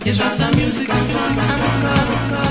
It's Rasta music from Africa.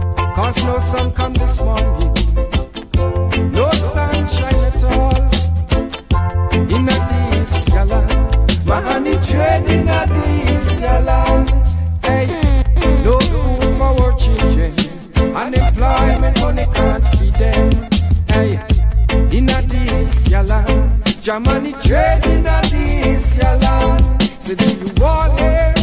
no sun come this morning, no sunshine at all. your land. Germany trading at this your land. Say do you want it?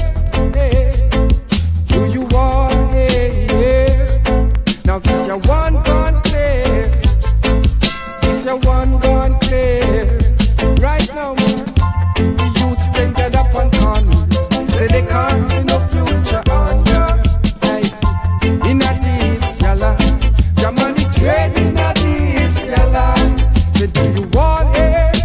Do you want it? Now this your one gun play. This your one gun play. Right now, man, the youths them get up and on. Say they can't see no future on ya. Hey, in a this your land. Germany trading at this your land. Say do you want it?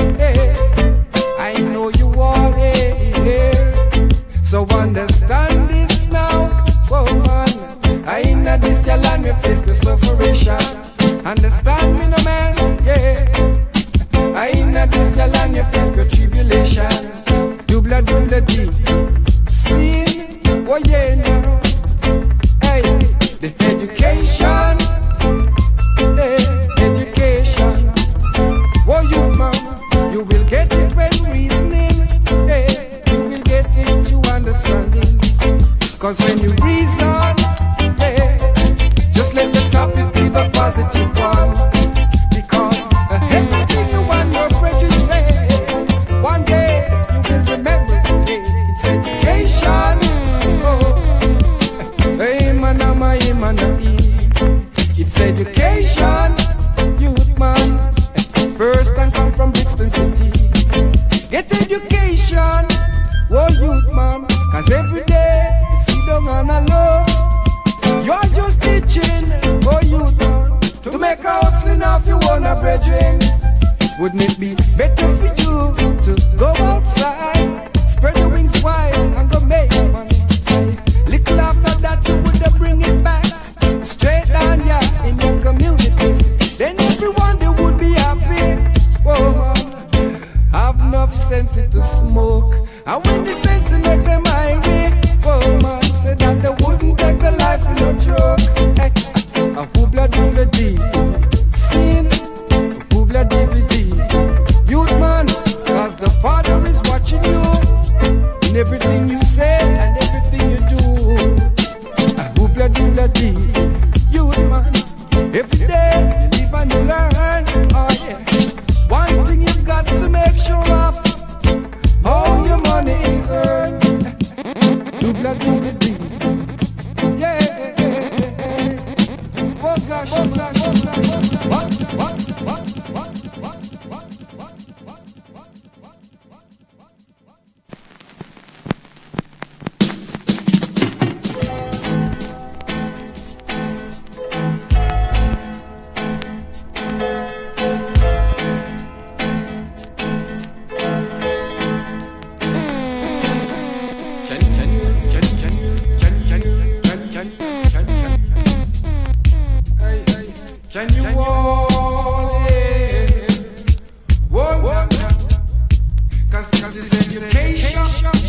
I know you want it. So understand this now, oh man. I in this your land, we face the sufferation. Understand me, no man, yeah. I in this your land, you face the tribulation. Double deep. Sin, oh yeah, now. Hey, the education. Hey, education. Oh, you man, you will get it when reasoning. Hey, you will get it to understanding. Cause when you reason, hey, just let the topic be the positive one. Because everything you want your prejudice say, one day you will remember it. It's education. Oh, hey man, it's education. Youth man, first and come from Brixton City. Get education, oh youth man. Cause every day you sit down on a low. You're just teaching, oh youth man, to make a hustling off you on a brethren. Wouldn't it be better for you to go outside, spread your wings wide and go make money? Little after that you would have bring it back straight down ya in your community. Then everyone they would be happy. Oh man, have enough sense to smoke. And when the sense make them angry, oh man, say that they wouldn't take the life in a joke. Hey, a hoobla doobla dee, sin, hoobla doobla dee. Youth man, cause the Father is watching you in everything you say and everything you do. A hoobla doobla dee. Youth man, every day you live and you learn. Oh yeah, one thing you've got to make sure of, how your money is earned. Doobla doobla dee. Yeah. Can you walk it? Walk it. Cause it's education.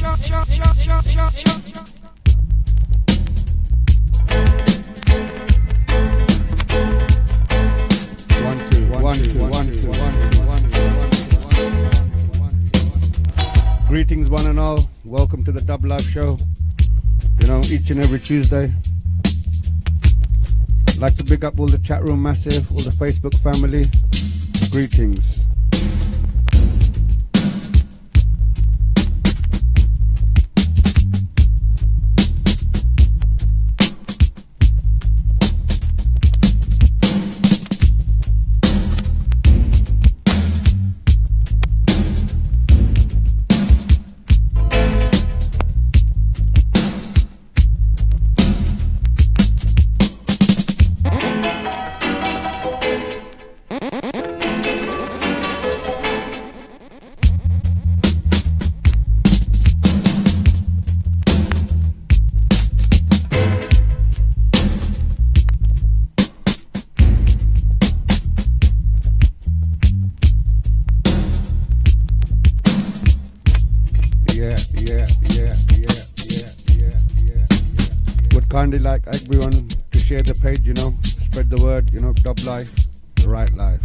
Greetings one and all, welcome to the Dub Live Show. You know, each and every Tuesday. I'd like to big up all the chat room massive, all the Facebook family. Greetings. Kindly like everyone to share the page, you know, spread the word, you know, Dub Life, the right life.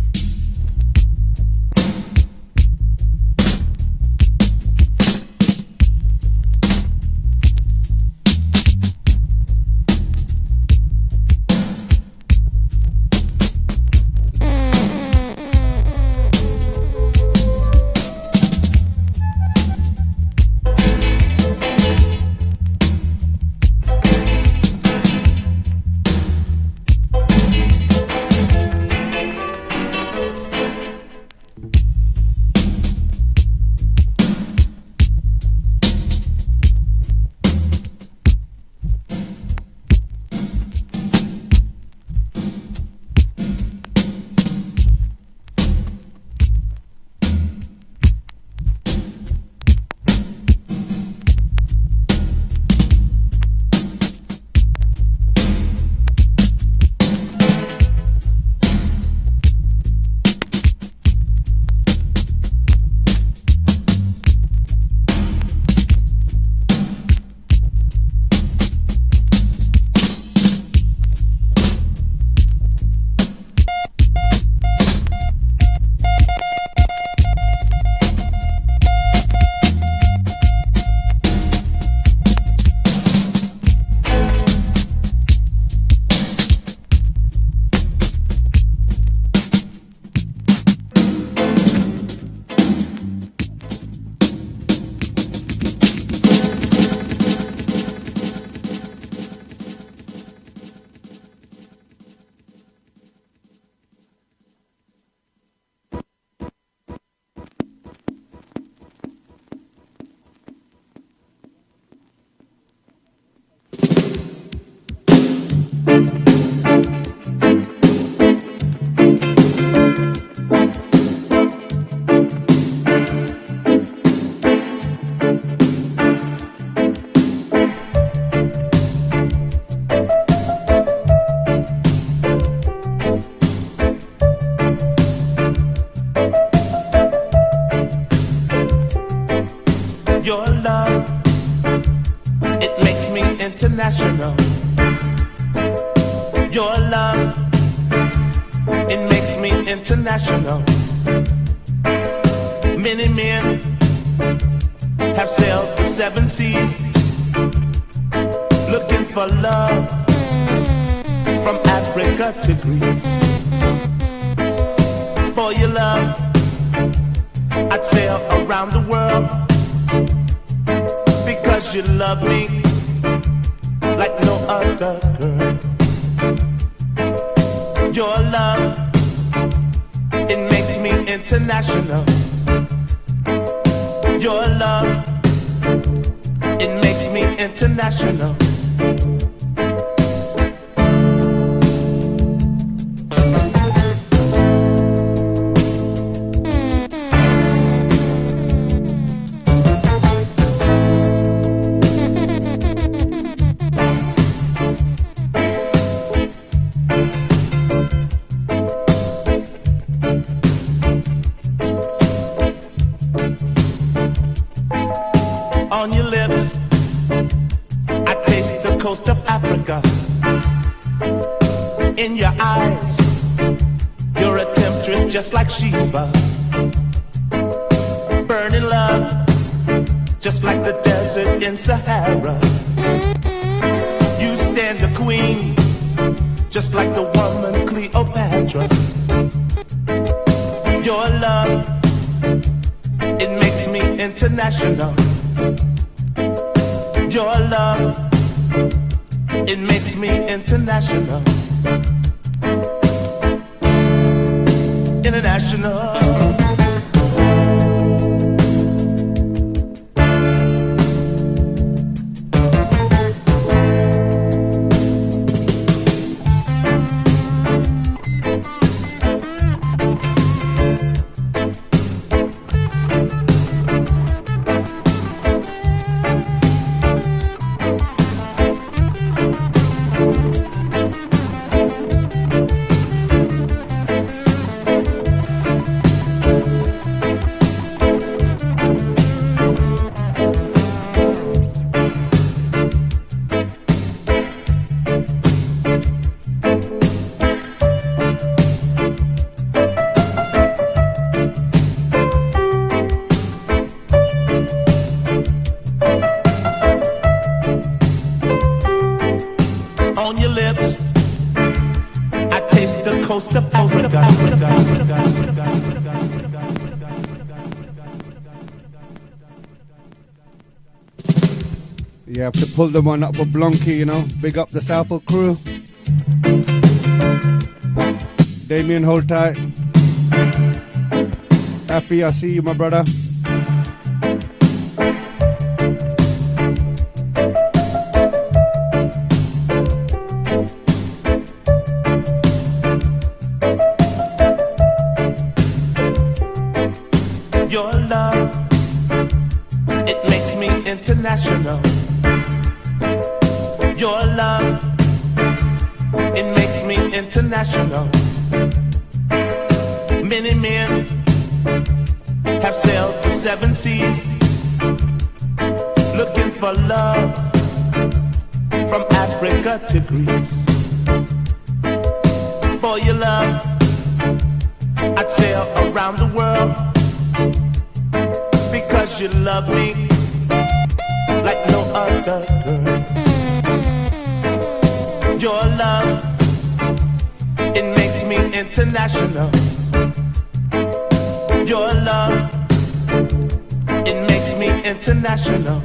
international. Many men have sailed the 7 seas, looking for love from Africa to Greece. For your love, I'd sail around the world, because you love me like no other girl. Your love, it makes me international. Your love, it makes me international. On your lips, I taste the coast of Africa. In your eyes, you're a temptress just like Sheba. Burning love, just like the desert in Sahara. You stand a queen, just like the woman Cleopatra. Your love, it makes me international. Your love, it makes me international. International. On your lips, I taste the coast of Africa. You have to pull the one up for Blonky, you know. Big up the Southwood crew. Damien, hold tight. Happy I see you, my brother. Your love, it makes me international. Your love, it makes me international. Many men have sailed the 7 seas, looking for love from Africa to Greece. For your love, I'd sail around the world, because you love me like no other girl. Your love, it makes me international. Your love, it makes me international.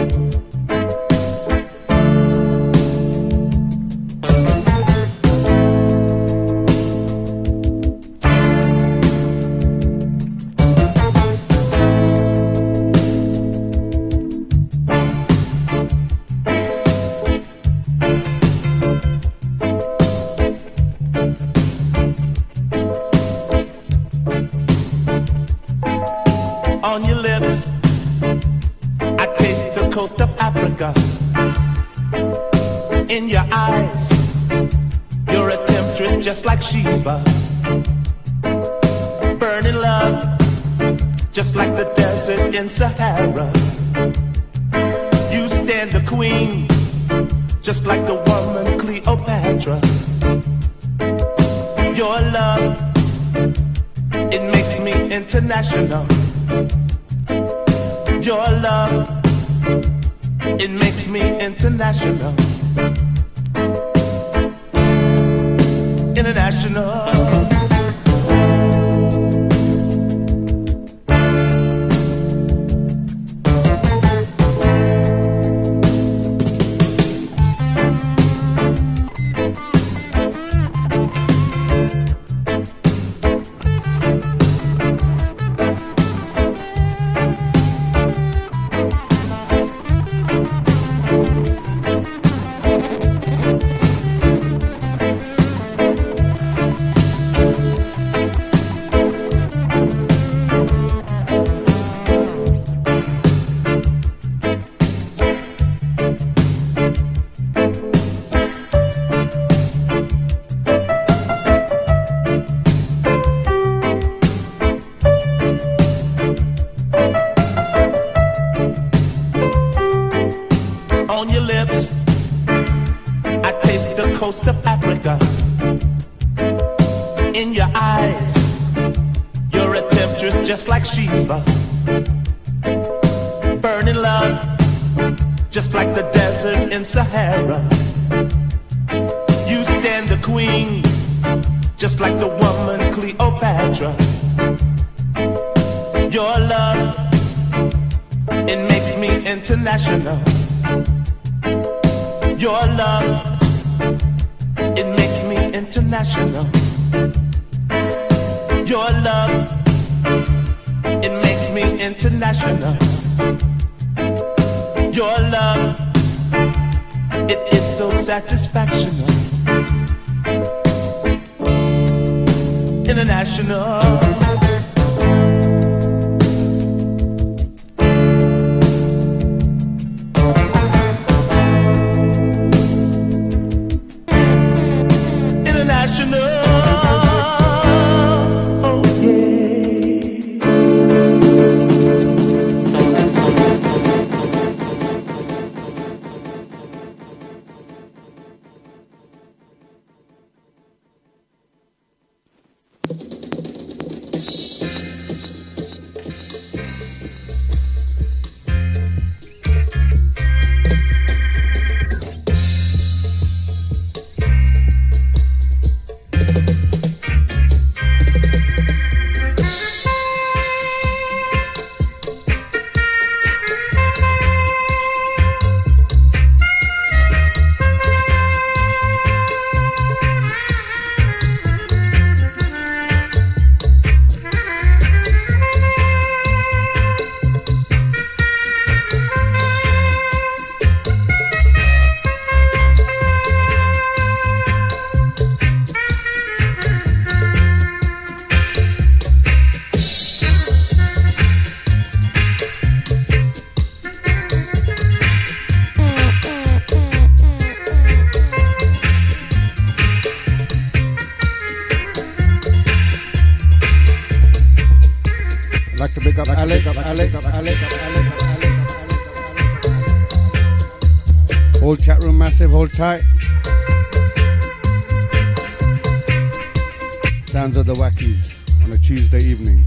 On your lips, I taste the coast of Africa. In your eyes, you're a temptress just like Sheba. Burning love, just like the desert in Sahara. You stand a queen, just like the woman Cleopatra. Your love, international. Your love, it makes me international. International. Sahara, you stand the queen, just like the woman Cleopatra. Your love, it makes me international. Your love, it makes me international. Your love, it makes me international. Your love, it is so satisfactional. International. Hold chat room massive, hold tight. Sounds of the Wackies on a Tuesday evening.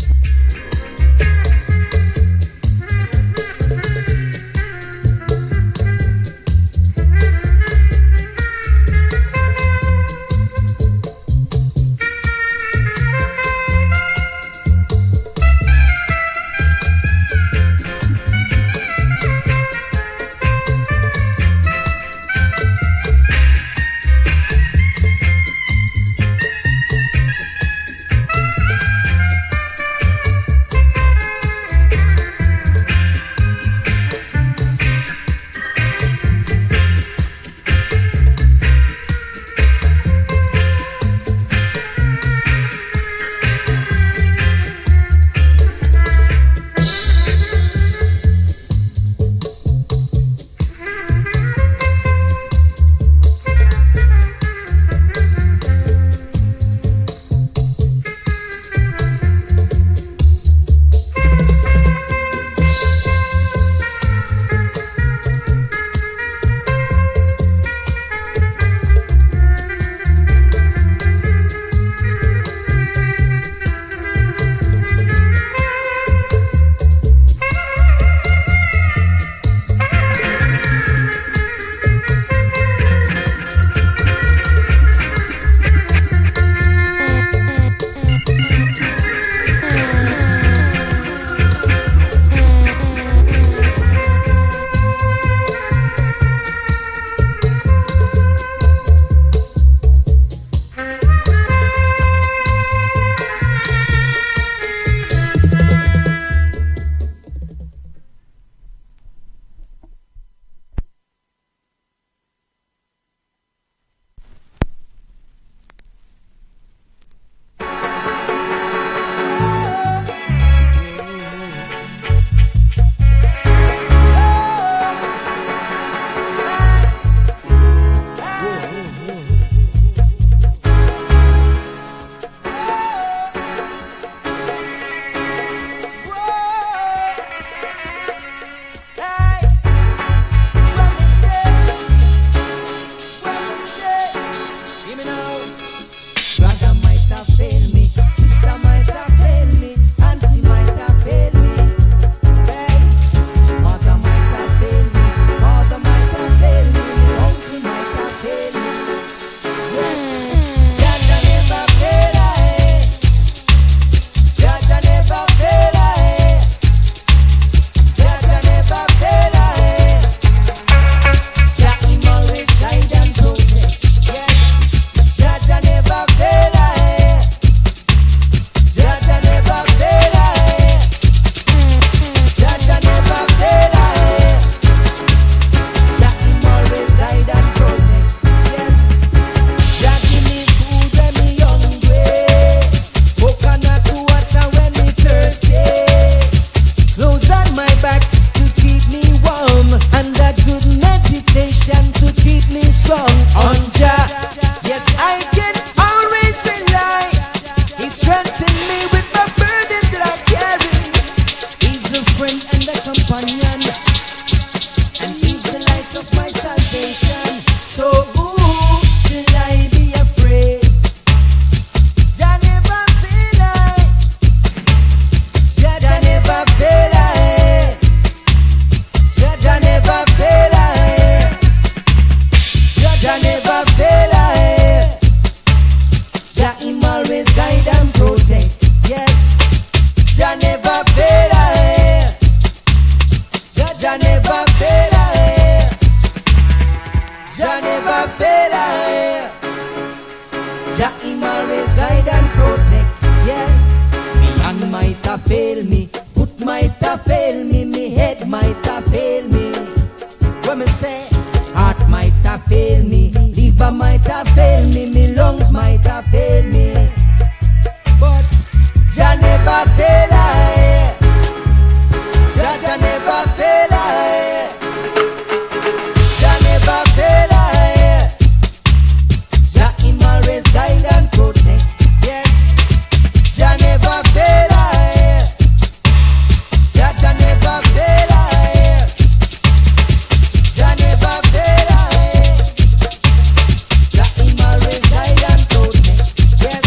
fail me, foot might have fail me, me head might have fail me. When me say heart might have fail me, liver might have fail me, me lungs might have fail me, but Jah never fail I. Jah never fail I. Jah never fail I. Jah him always guide and protect. Yes, Jah never fail I. Jah never fail I. Jah never fail I. Jah him always guide and protect. Yes,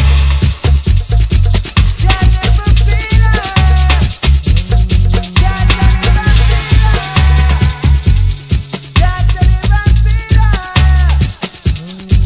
Jah never fail I. Jah never fail I. Jah never fail I.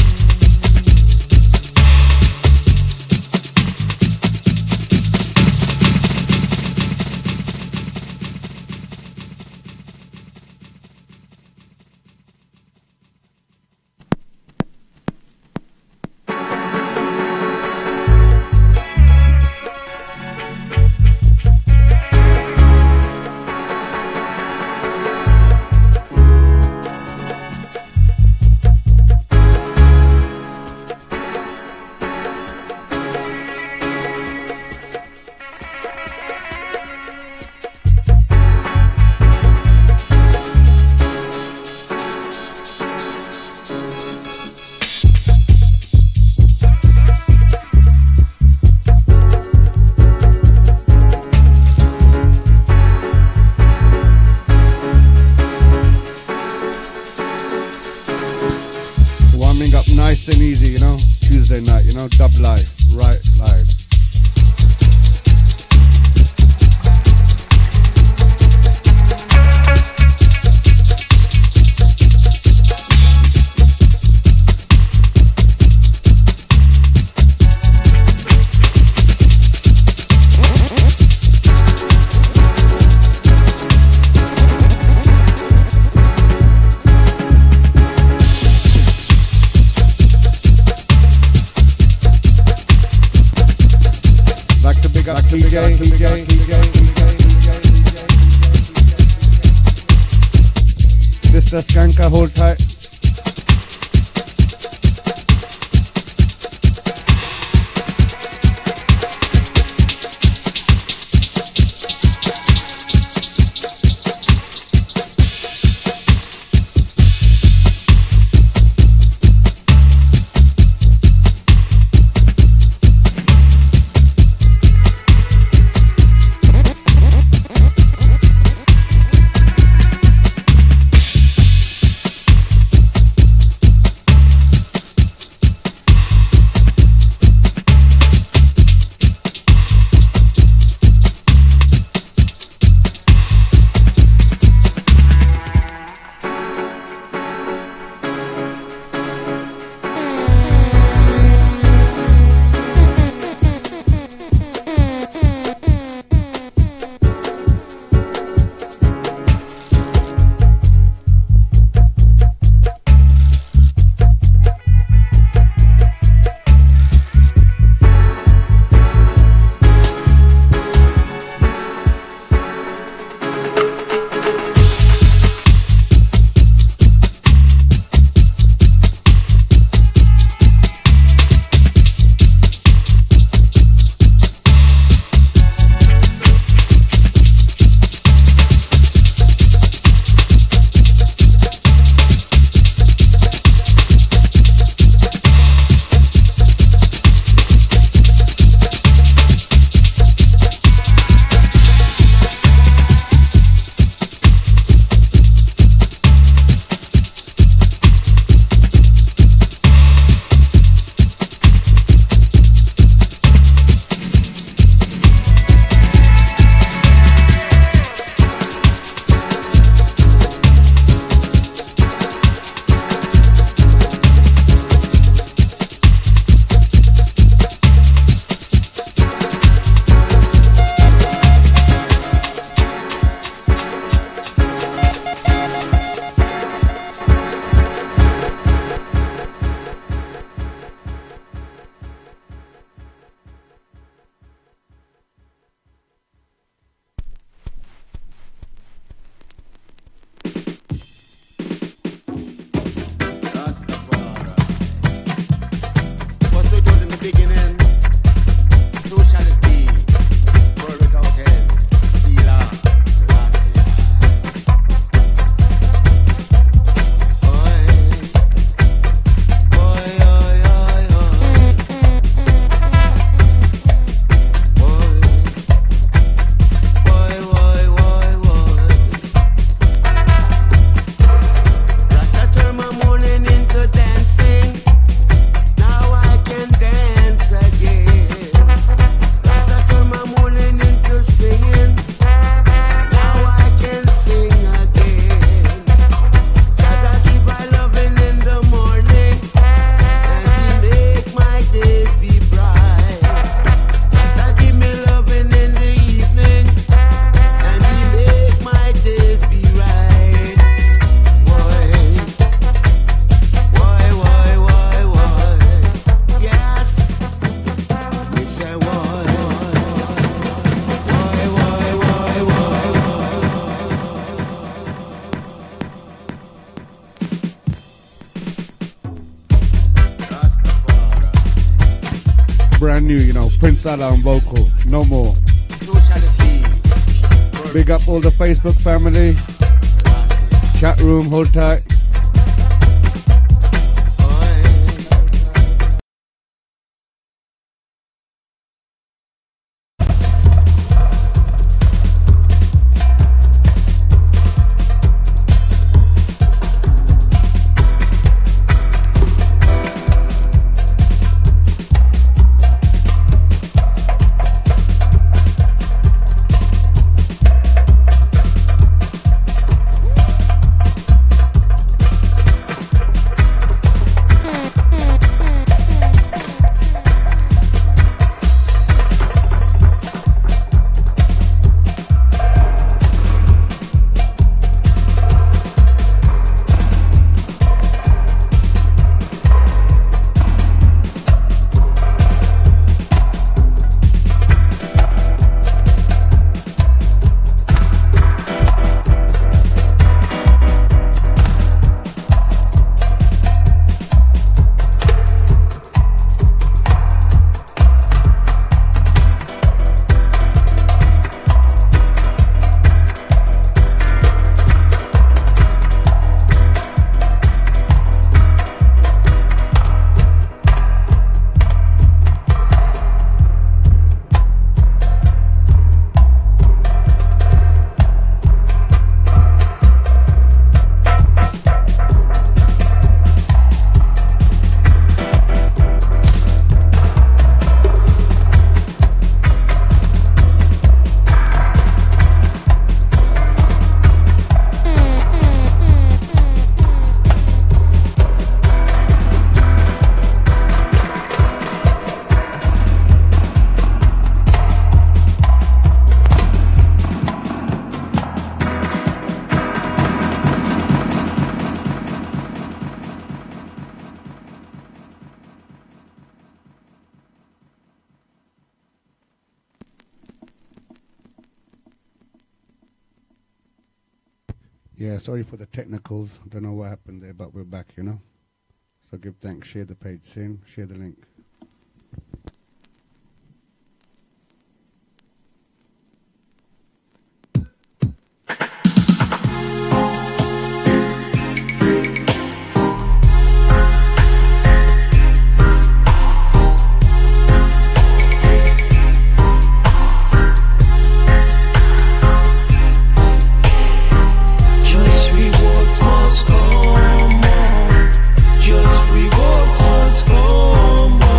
Warming up nice and easy, you know. Tuesday night, you know, dub live, right live. Back to Mr. Skanka, hold tight. brand new, you know, Prince Allah on vocal, no more. So shall it be. Big up all the Facebook family, chat room, hold tight. Yeah, sorry for the technicals. Don't know what happened there, but we're back, you know. So give thanks, share the page soon, share the link. Just rewards must come on.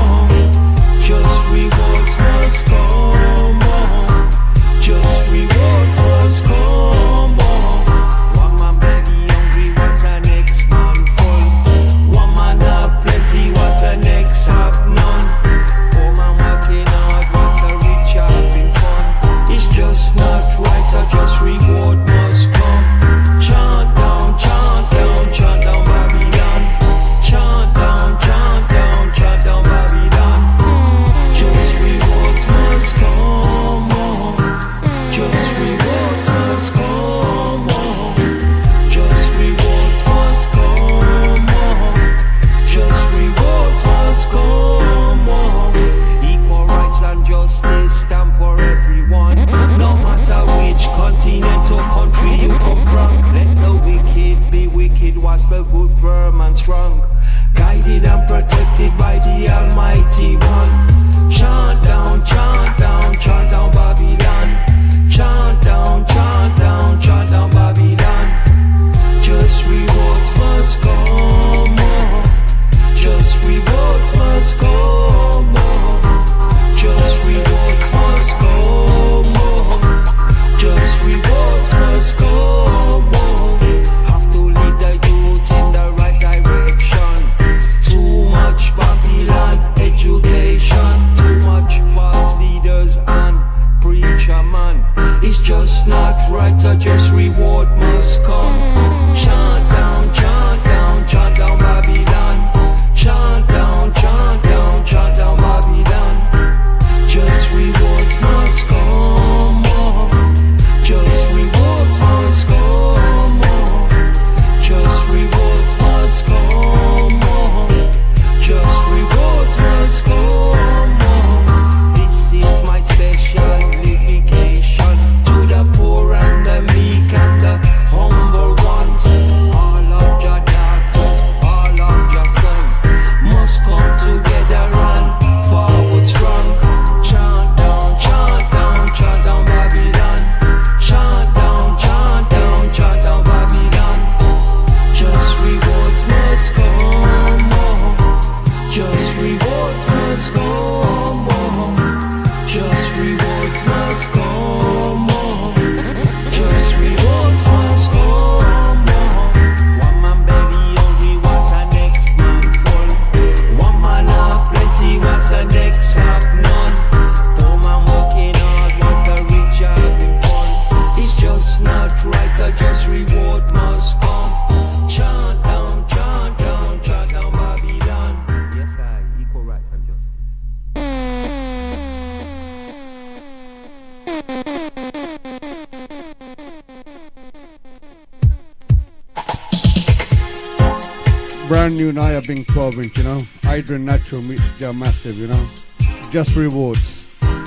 Brand new Naya Bing 12 inch, you know. Hydra Natural meets Jah Massive, you know. Just rewards.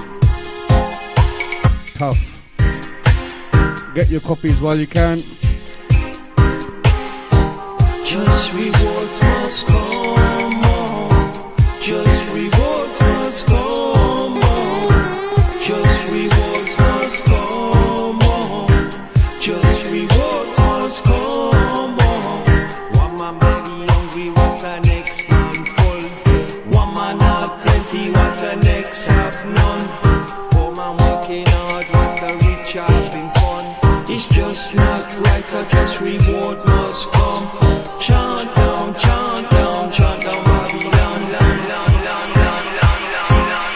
Tough. Get your copies while you can. Just rewards must come on. Just rewards must come on. Just rewards must come on. Just rewards must come on. One man body hungry, what's the next man full? One man have plenty, what's the next have none? Poor man working hard, what's the rich having fun? It's just not right, just reward must come. Chant down, chant down, chant down, Babylon, down, down, down, down, down, down,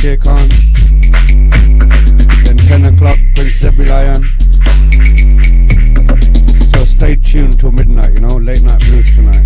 DJ Khan. Then 10 o'clock, Prince Debbie Lion. So stay tuned till midnight, you know, late night blues tonight.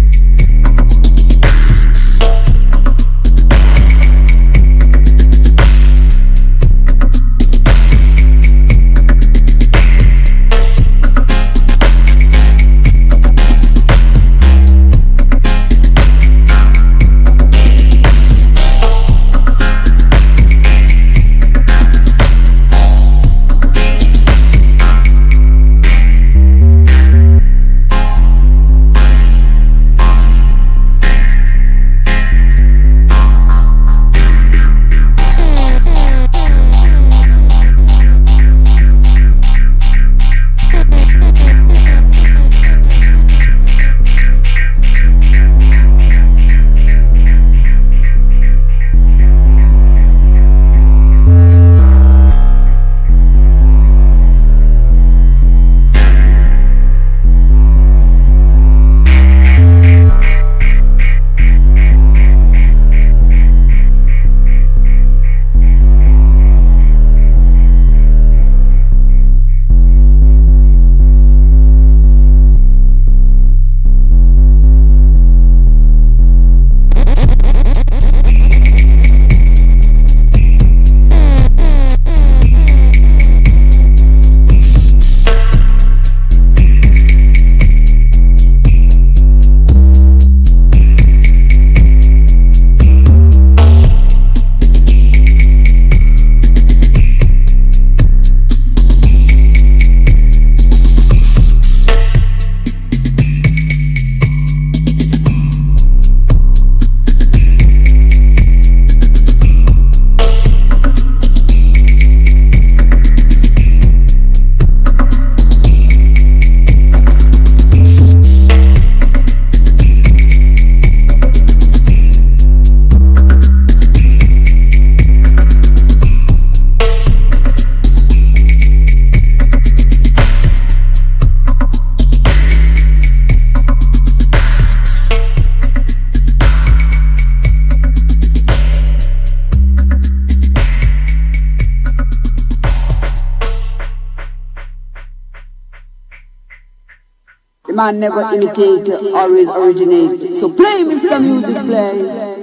Man never imitate, always originate. So play me the music, play.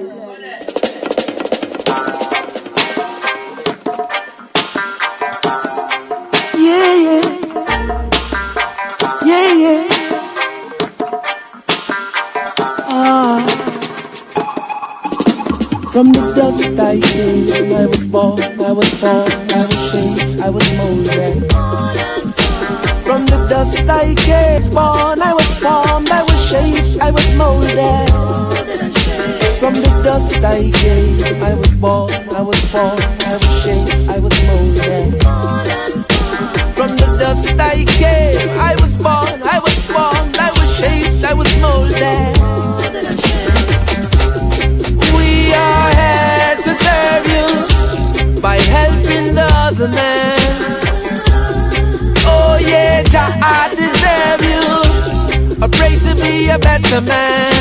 Yeah, yeah. Yeah, yeah. From the dust I came, I was born, I was formed, I was shaped, I was molded. From the dust I came, born, I was formed, I was shaped, I was molded. From the dust I came, I was born, I was formed, I was shaped, I was molded. From the dust I came, I was born, I was formed, I was shaped, I was molded. We are here to serve you by helping the other man. Oh yeah, Jah, I deserve you. I pray to be a better man.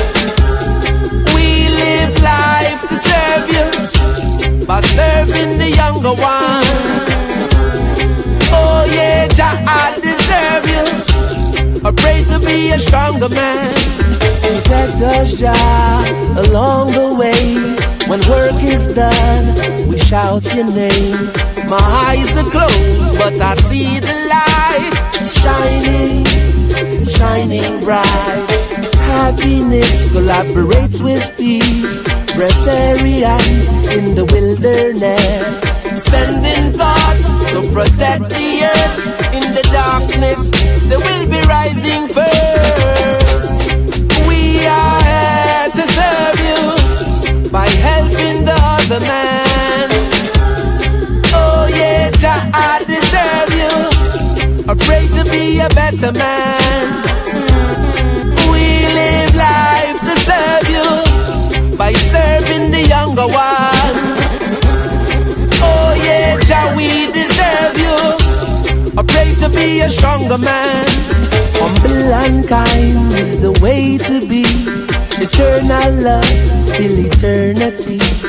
We live life to serve you by serving the younger ones. Oh yeah, Jah, I deserve you. I pray to be a stronger man. Protect us, Jah, along the way. When work is done, we shout your name. My eyes are closed, but I see the light shining, shining bright. Happiness collaborates with peace. Breatharians in the wilderness, sending thoughts to protect the earth. In the darkness, they will be rising first. We are here to serve you by helping the other man. Oh yeah, Jah, I deserve you. I pray to be a better man. We live life to serve you by serving the younger ones. Oh yeah, Jah, we deserve you. I pray to be a stronger man. Humble and kind is the way to be. Eternal love till eternity.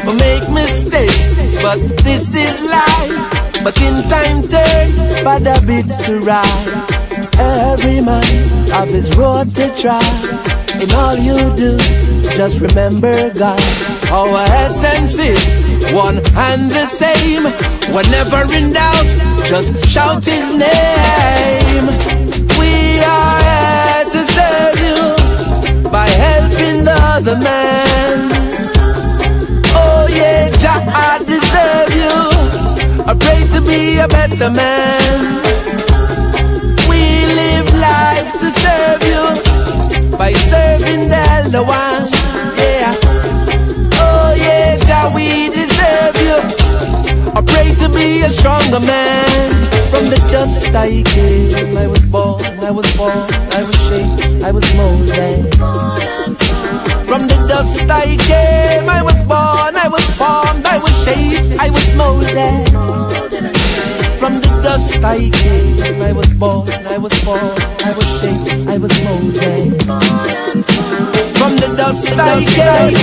We make mistakes, but this is life. But in time turn, bad habits to ride. Every man have his road to try. In all you do, just remember God. Our essence is one and the same. Whenever in doubt, just shout His name. We are here to serve you by helping the other man. Oh yeah, Jah, I deserve you. I pray to be a better man. We live life to serve you by serving the elder one. Yeah. Oh yeah, Jah, we deserve you. I pray to be a stronger man. From the dust I came, I was born, I was born, I was shaped, I was molded. From the dust I came, I was born, I was formed, I was shaped, I was molded. From the dust I came, I was born, I was formed, I was shaped, I was molded. From the dust I came.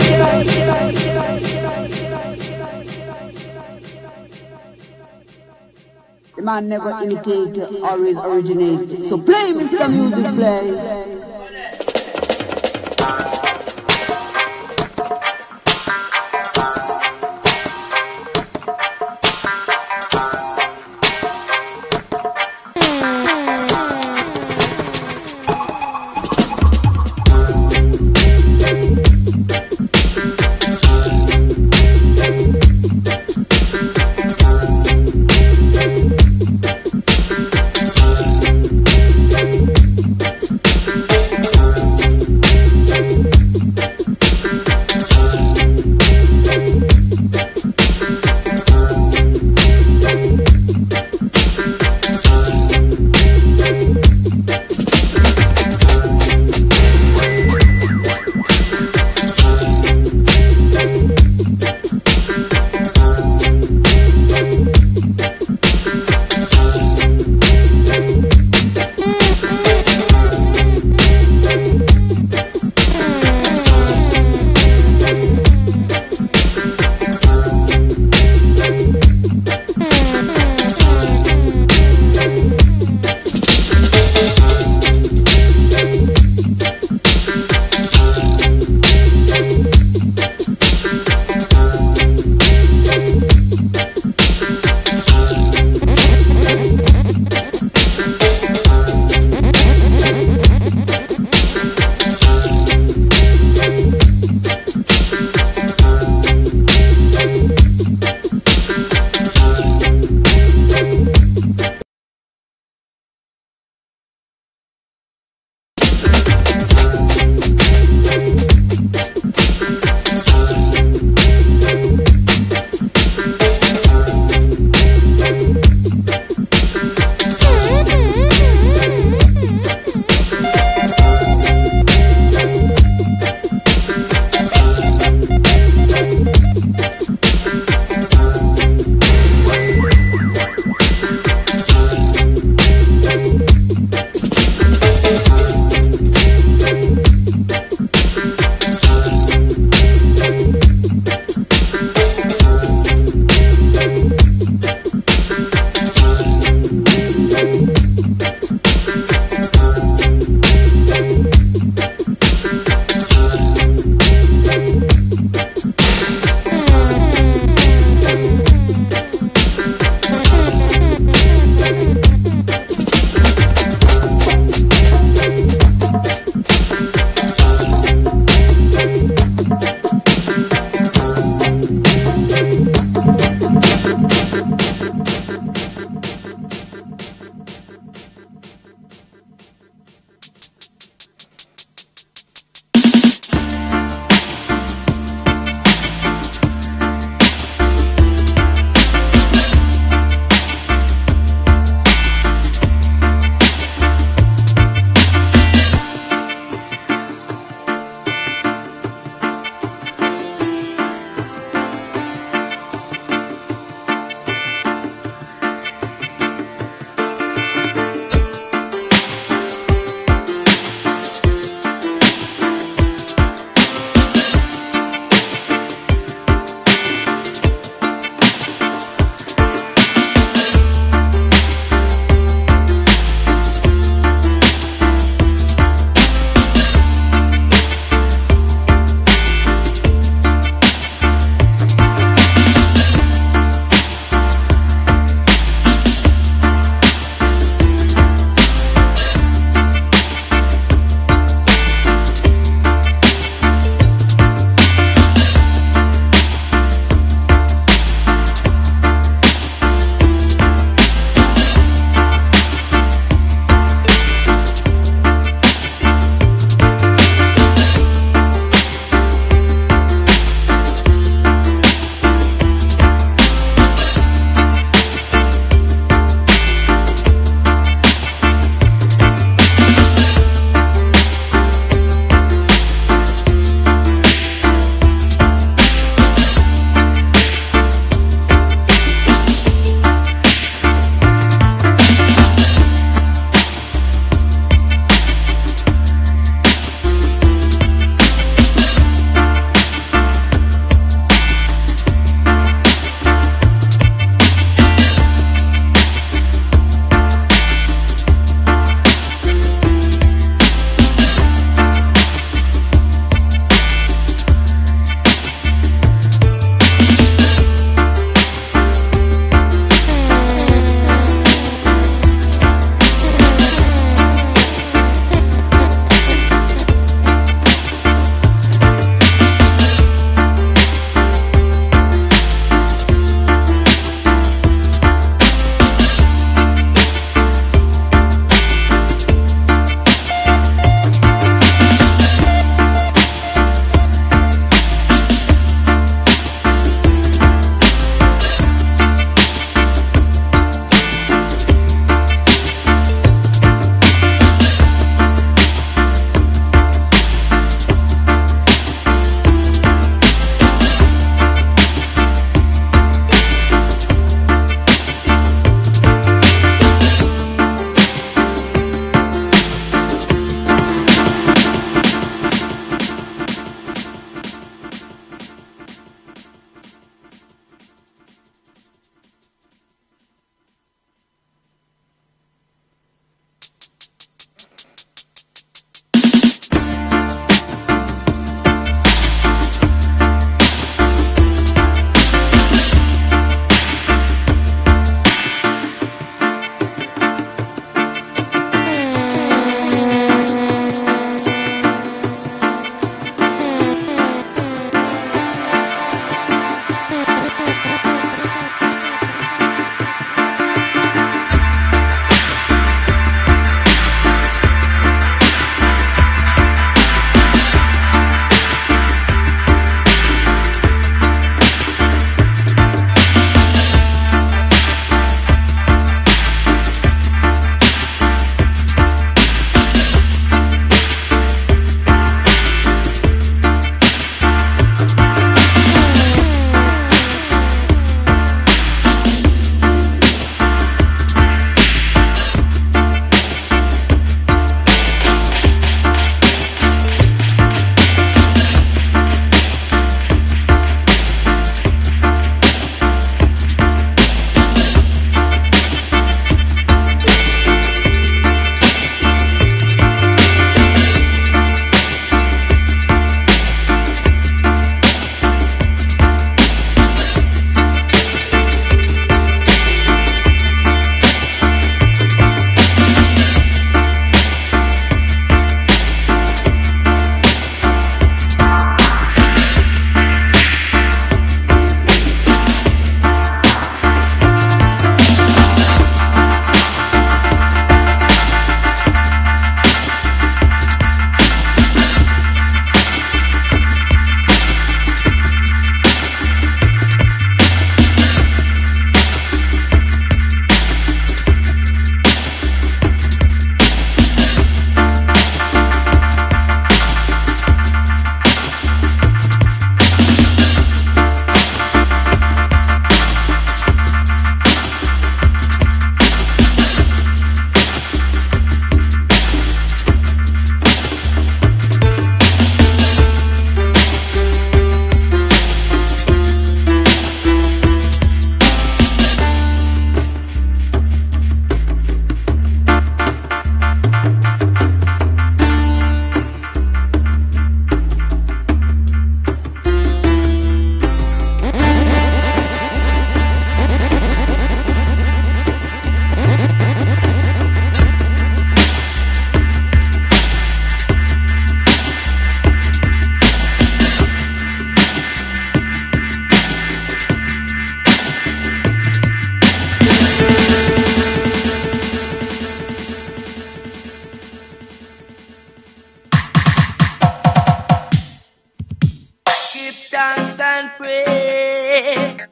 The man never imitate, always originate. So play me some music, play.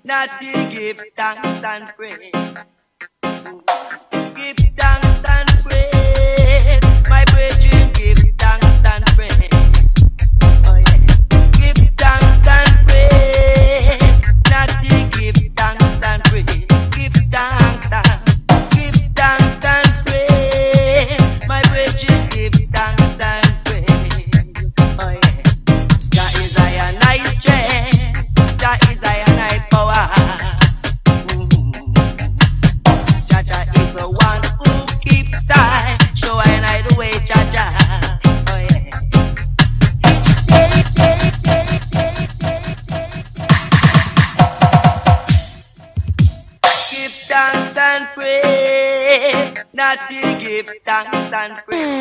not to give thanks and praise. Give thanks and praise, my brethren, give thanks and praise. Oh yeah, give thanks and praise, not to give thanks and praise. Give thanks and praise, my brethren, give thanks and praise. Oh yeah, that is I and I strength, that is I and I power. Jaja is the one who keeps time, show I and I the way, Jaja. Oh yeah. Give thanks and praise, not to give thanks and praise.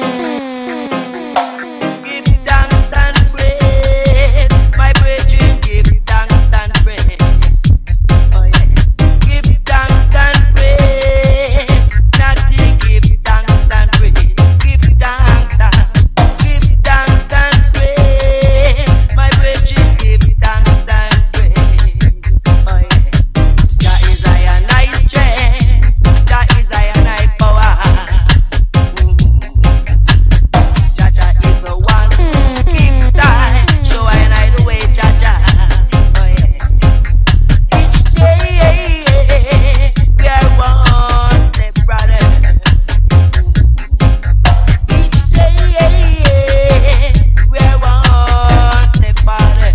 Give thanks and praise, my brethren, give thanks and praise. Oh yeah. Give thanks and praise, not to give thanks and praise. Give thanks and praise, my brethren, give thanks and praise. Oh yeah. That is I and I strength, that is I and I power. Jaja is the one who keeps time, show I and I the way, Jaja. Oh yeah. Each day we are one step brother. Each day we are one step father.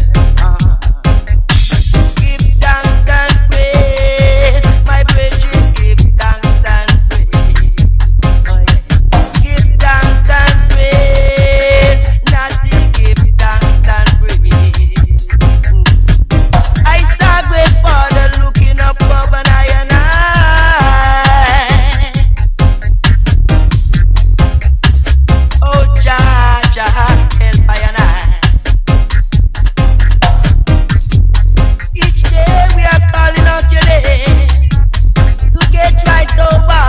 Give thanks and praise, my brethren, give thanks and praise. Oh yeah. Give thanks and praise, not to give thanks and praise. I saw great Father looking up above and I and I. Oh Jaja, help I and I. Each day we are calling out your name to get right over.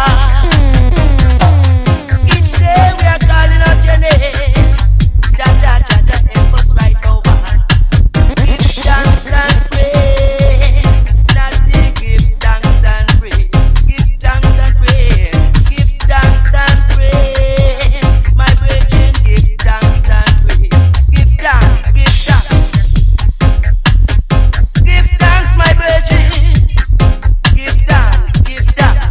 Each day we are calling out your name. Jaja, Jaja, help us right over. Give thanks and praise, not to give thanks and praise. Give thanks and praise, give thanks and praise. My brethren, give thanks and praise. Give thanks, give thanks. Give thanks, my brethren. Give thanks, give thanks.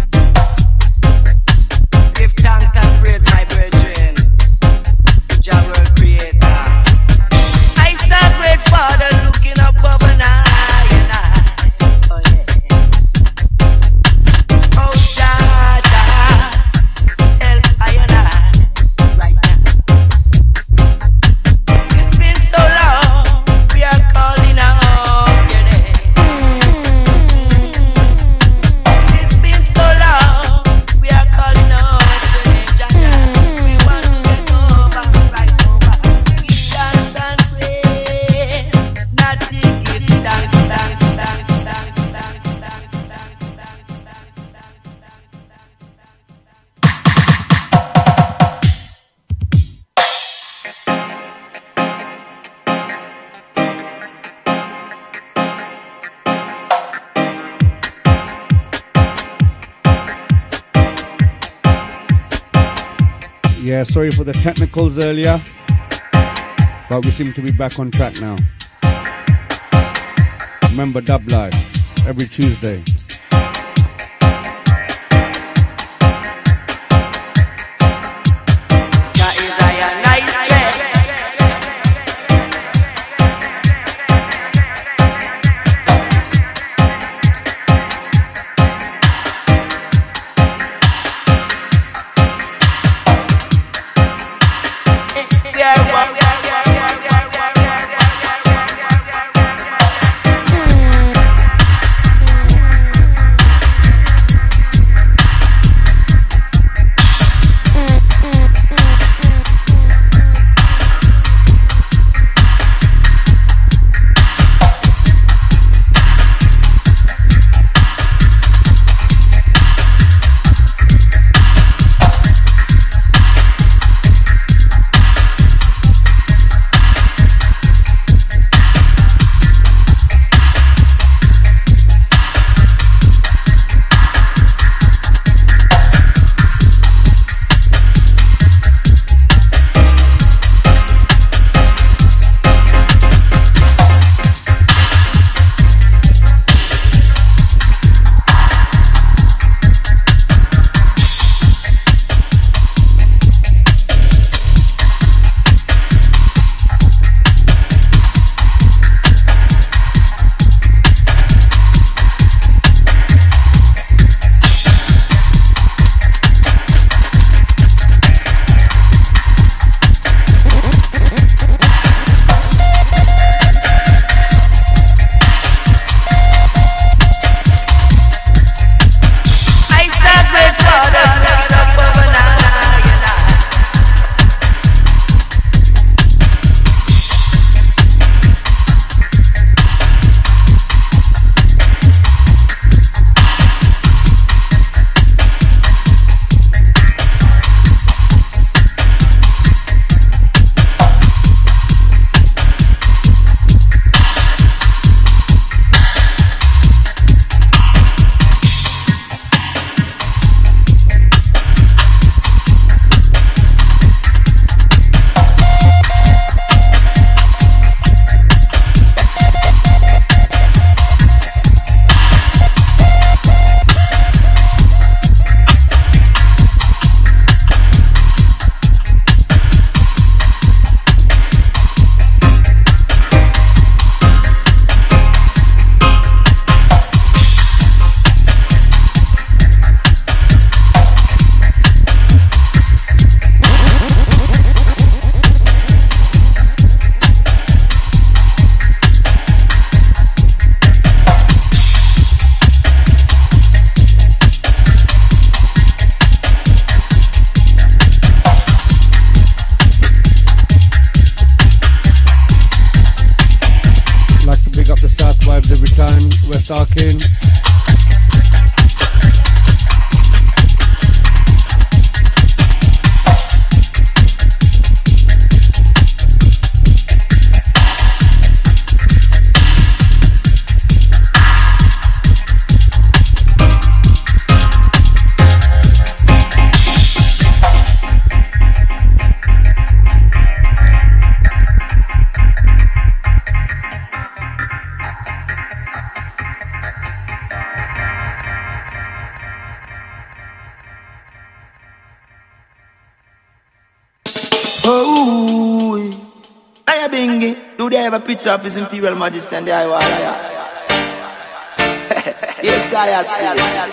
Give thanks and praise, my brethren. Jah world creator. I saw great Father looking up over and I. Oh yeah. Oh Jaja, help I and I right now. It's been so long, we are calling out your name. It's been so long, we are calling out your name, Jaja. We want to get over, right over. Give thanks and praise, not to give thanks. Yeah, sorry for the technicals earlier, but we seem to be back on track now. Remember Dub Live every Tuesday. That is I and I strength. We are one. Starkin. Have a picture of His Imperial Majesty and the Iwala. Yes, I see.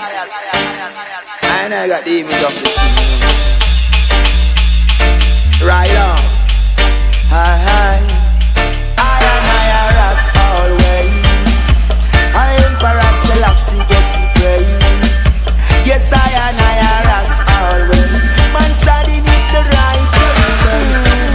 And I got the image of the king. Right on. Hi. I ras always. I Emperor Selassie get it right. Yes, I ras always. Man treading it the righteous way.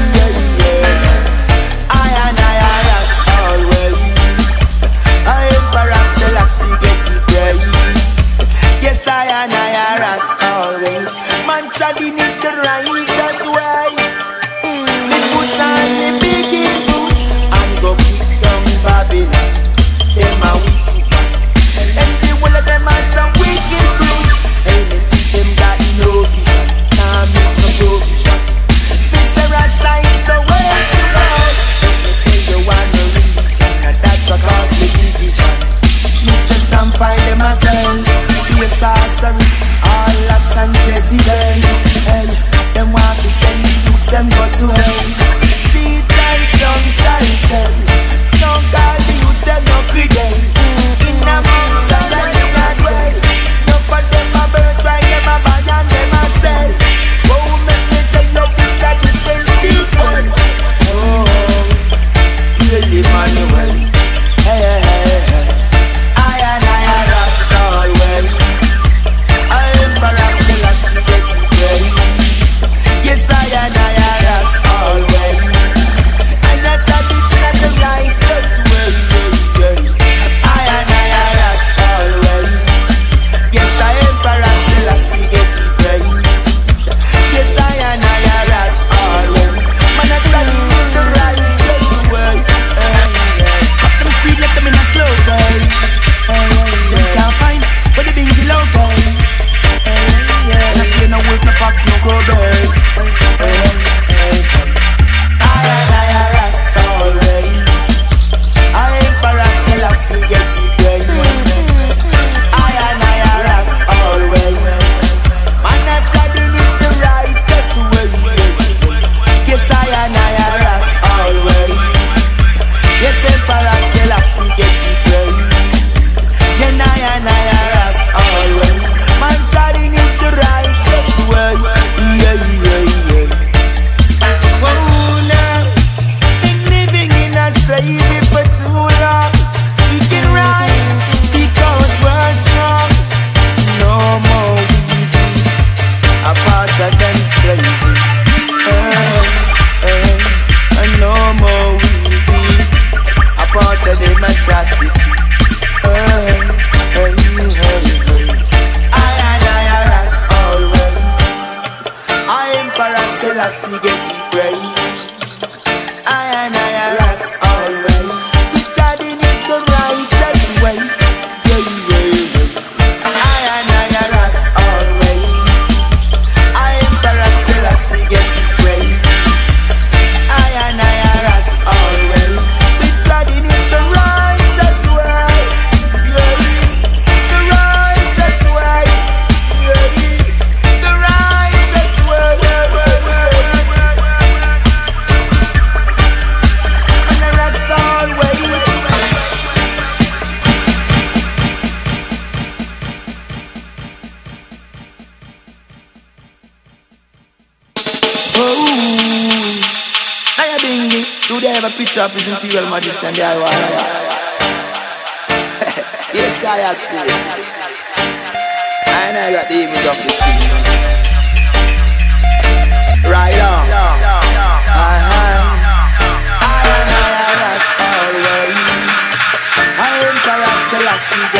Treading it the righteous way. They put on the big boot and go kick down Babylon. Them a wicked man, and the whole of them are some wicked brutes. Hey, me see them got no vision, nah make no provision. This Rasta is the way to go. Let me tell you one religion, and that's what cause the division. Me say some find them a sell, do a sorcery. All lots and Jezebel, hey, them want to send the youths, them go to hell. Teeth and tongue shall tell. Don't call the youths, them no credit. In a month, and in a way. No for them a birthright, them a bad and them a sell. Oh, make me tell you this that you can see. Oh, really Manuel. Hey. I ras always. Yes, I ras always. And I tried it in the righteous way. I ras always. Yes, I Emperor Selassie get it right. Yes, I ras always. Man, I tried it in the righteous way. Them speed left them in a slow way. Them can't find where the bingy low way. No wolf, no fox, no cobra. I ras always. I Emperor Selassie get it right. I ras always. Man, I tried to live the righteous way. Yes, I ras always. Yes, Emperor Selassie get it right. Then I ras always. Man, tried to live the righteous way. Yeah. Whoa, now, been living in a slavery for too long. We can rise because we're strong. No more we be a part of them slavery. And no more we be a part of them atrocity. Selassie get it right. I ras always. We treading it the righteous way. I ras always. I Emperor Selassie get it right. I ras always. We treading it the righteous way. The righteous way. The righteous way. Do they have a picture of His Imperial Majesty and the Iwala? Yes, I see. And I got the image of the king. Right on. I Emperor Selassie.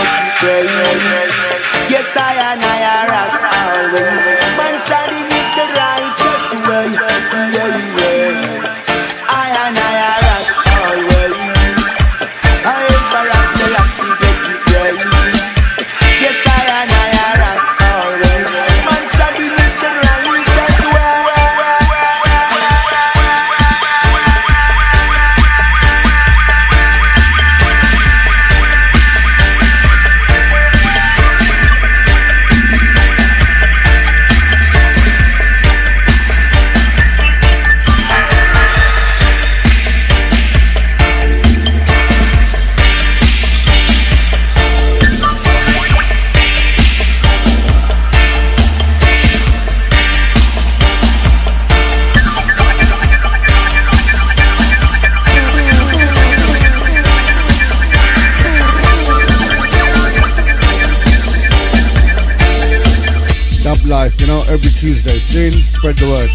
every Tuesday. Soon, spread the word.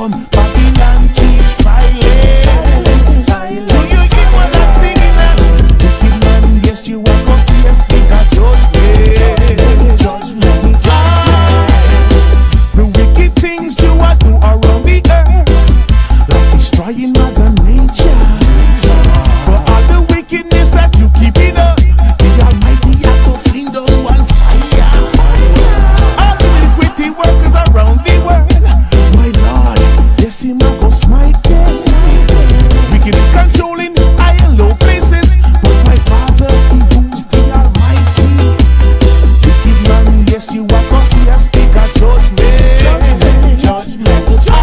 come, Babylon keep silent. Do you hear what I'm singing now? Wicked man, yes, you are going to face bigger judgment. Judgment. The wicked things you are do around the earth, like destroying Mother Nature. For all the wickedness that you keeping up, the Almighty are going to fling down one fire. All the iniquity workers around the world, my Lord, yes, him a go smite them. Wicked is controlling high and low places, but my Father, he rules the Almighty. Wicked man, yes, you are going to face bigger judgment. Judgment.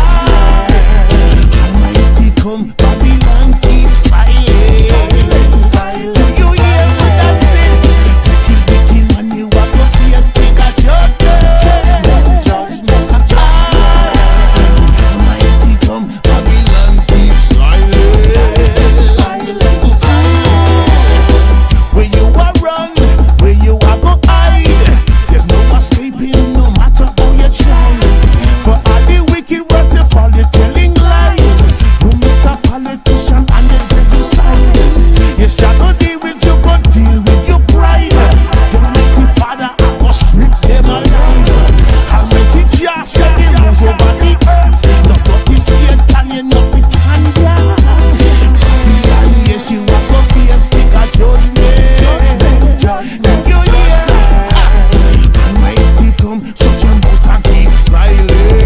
Almighty come, Babylon keep silent. Do you hear what I said? Wicked man, you are going to face bigger judgment. Almighty come, Babylon keep silent. Where you are run, where you are go hide, there's no escaping, no matter how you try. For all the wicked words they fall, you're telling lies. You Mr. Politician and the devil side. Yes, you go deal with you, go deal with your pride. Your mighty Father, I go strip them alive. Almighty Jah said he moves over the earth. No dirty Satan, you know it and yes, you are go face bigger judgment. Do you hear? Almighty come, shut your mouth and keep silent.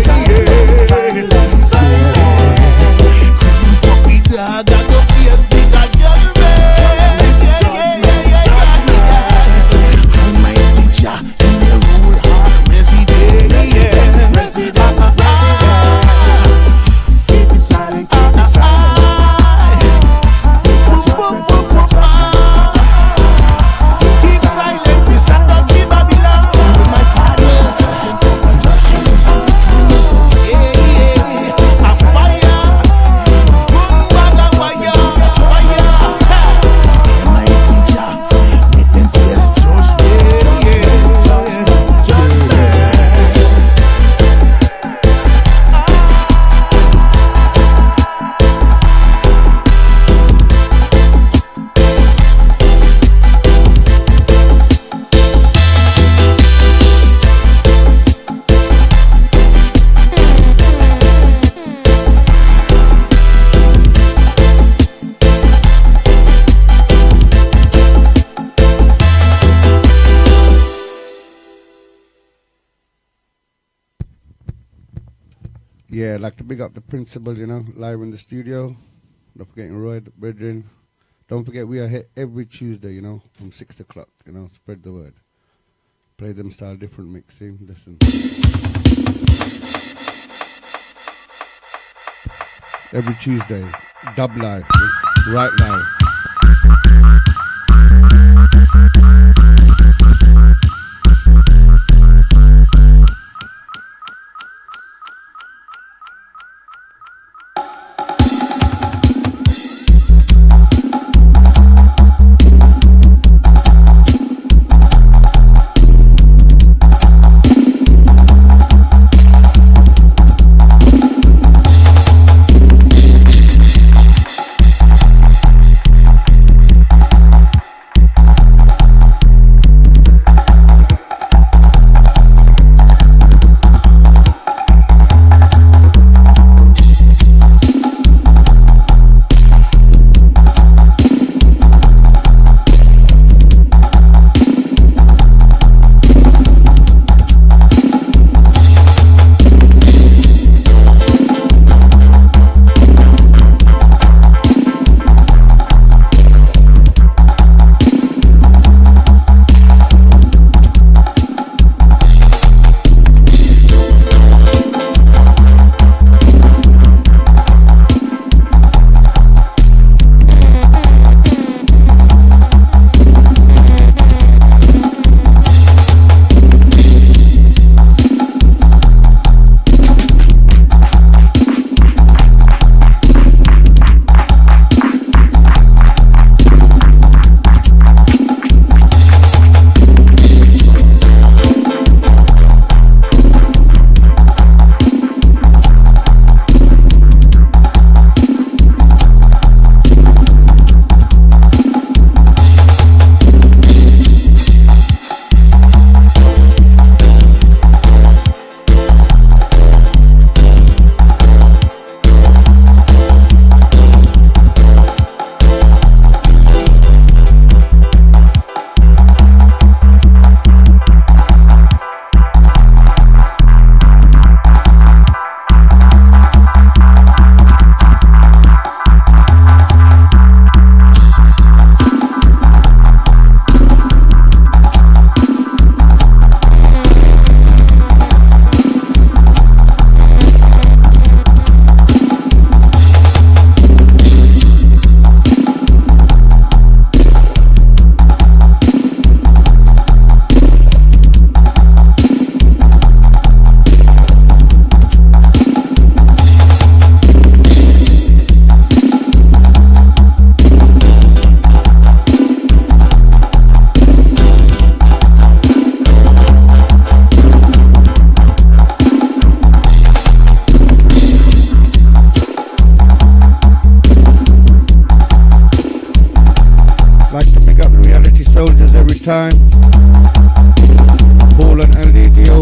Craving puppy dog, I go face bigger judgment. Almighty Jah, in the rule hard resident. Keep it silent, keep it silent. Keep silent, we stand up in Babylon with my Father. A fire, boom, baga fire, fire. Almighty Jah, make them face judgment. Yeah, I'd like to big up the principal, you know, live in the studio. Not forgetting Roy, the brethren. Don't forget we are here every Tuesday, you know, from 6 o'clock, you know, spread the word. Play them style different mixing, listen. Every Tuesday, dub live, right live. time. Paul and LDDO.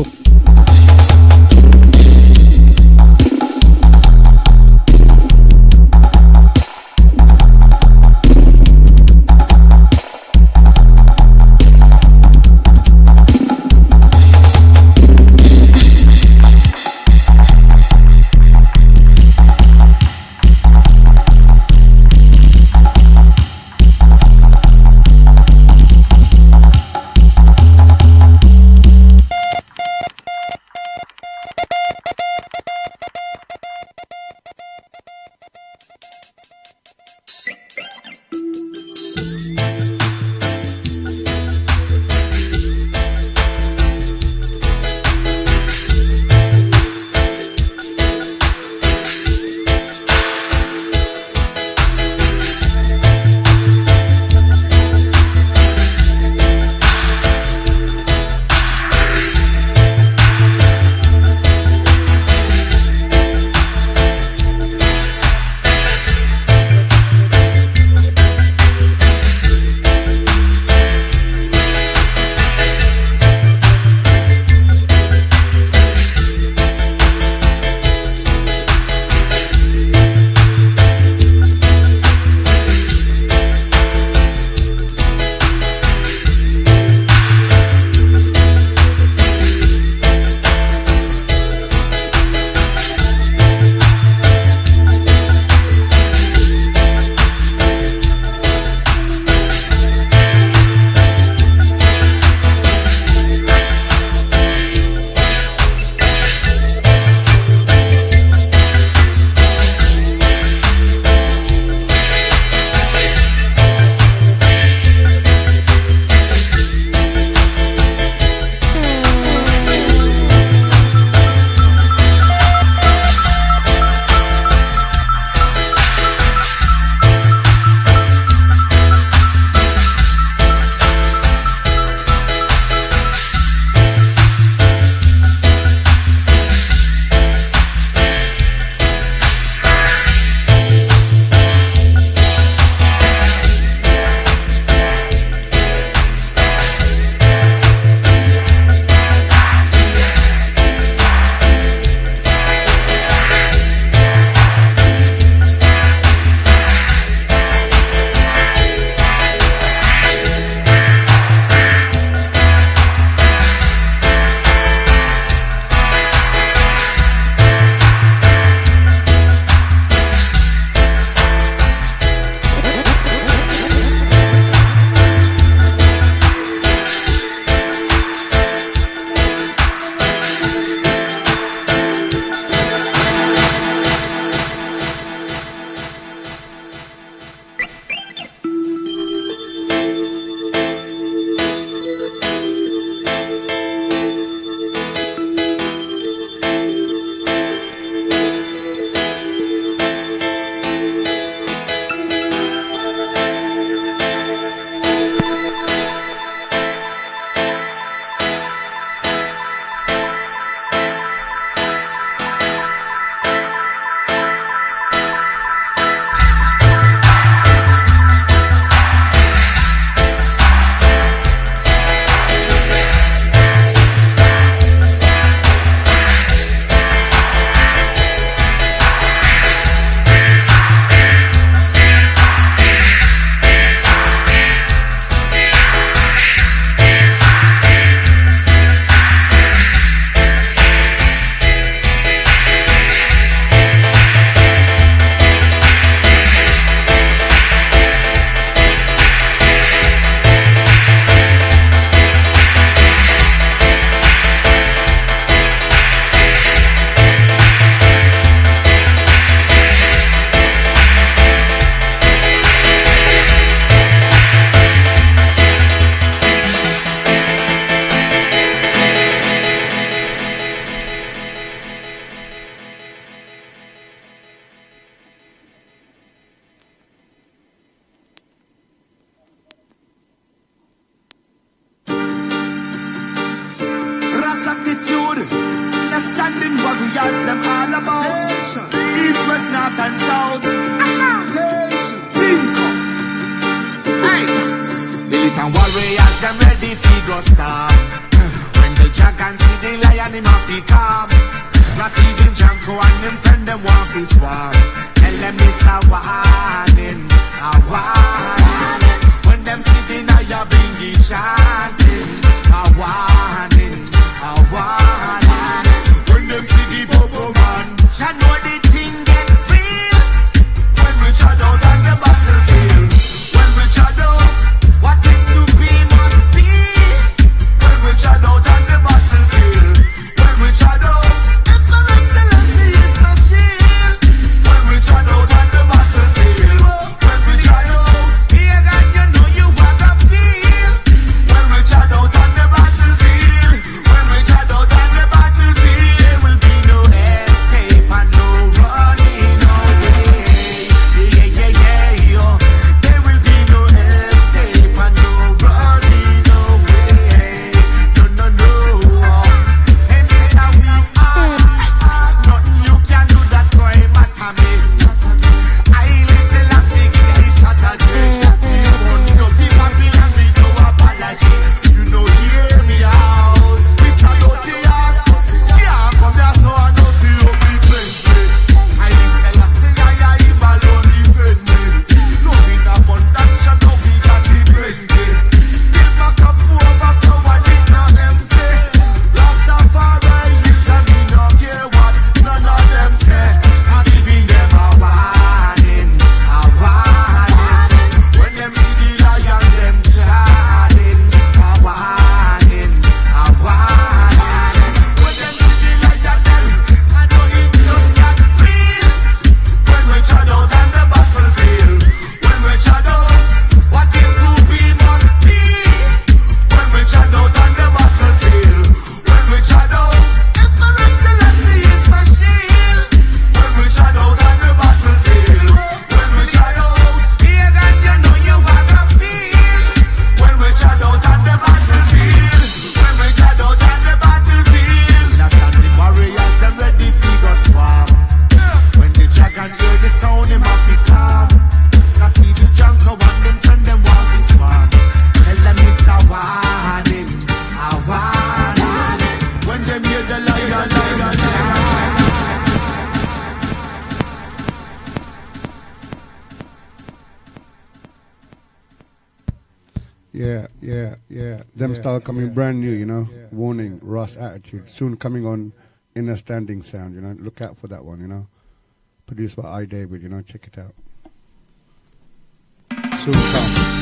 warriors, them all about East, West, North and South. Think up. Hey, militant warriors, them ready. go stop. When the dragon see the lion, him have to calm. Not even Janko and them friend them want to swap. Tell them it's a warning, a warning. When them see the Naya Bingy chanting, a warning, a warning. When them see the Bobo man, ya know the thing get real. When we trod out on the battlefield, when we trod out, what is to be must be. When we trod out on the battlefield, when we trod out, Emperor Selassie is my shield. When we trod out on the battlefield, when we trod out, here God you know you want to feel. When we trod out on the battlefield, when we trod out on the battlefield, there will be no escape and no running away. Yeah, yeah, yeah, yo. There will be no escape and no running away. No, no, no. Hey, Mr. We are. Nothing you can do that boy matter me. I listen last week, the strategy. We won't go give a bill and we no apology. You know, hear me out. Mr. Dirty Heart. Yeah, come here so I know to you be plenty. I listen last week, I him alone defend me. Loving abundance, you know we got it plenty. Till back up overflow and it not empty. Rastafari lives and me no care what none of them say. I'm giving them a warning, a warning. When them see the lion, them charging, a warning, a warning. When them see the lion, them I know it just got real. When we trod out on the battlefield, when we trod out, what is to be must be. When we trod out on the battlefield, when we trod out, Emperor Selassie is my shield. When we trod out on the battlefield, when we trod out, here God you know you want to feel. When we trod out on the battlefield, when we trod out on the battlefield, understand the warriors them ready for go swap. When the dragon hear the sound, him have to calm. Not even Janko and them friend them want to swap. Tell them it's a warning, a warning. When them hear the lion, lion, lion. Yeah. Them style coming brand new, you know. Warning, Ross Attitude. Soon coming on Inner Standing Sound, you know. Look out for that one, you know. Produced by I. David, you know. Check it out. Soon come.